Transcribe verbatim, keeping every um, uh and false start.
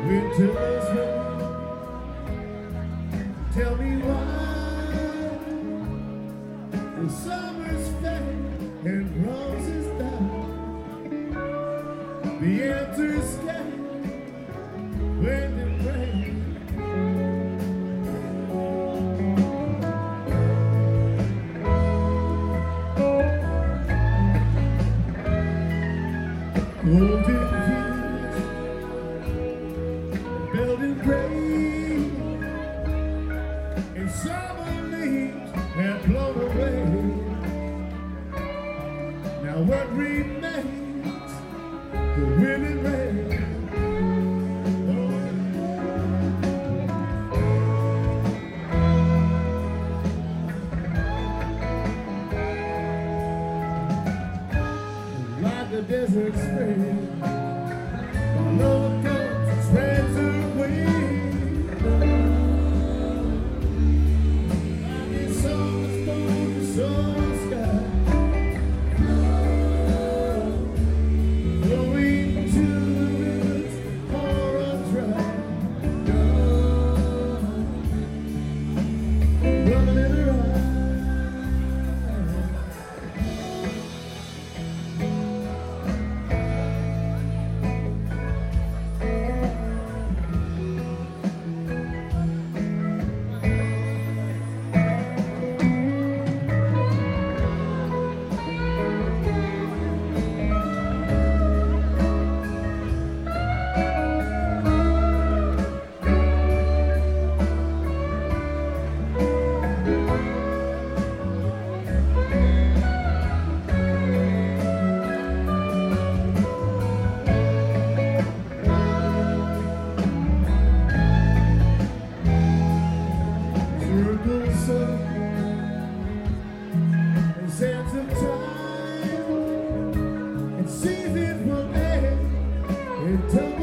Winter's rain, tell me why the summer's fade and roses die. The answer's stay when it rains. Golden hills, building grain, and summer leaves have blown away. Now what remains? The wind and rain. Oh. Like a desert spring, my love comes and spreads her wings. Like a summer's born, the summer sky. Flowing to the rivers, pour on dry. Running in her eyes. And sands of time and seas it will end.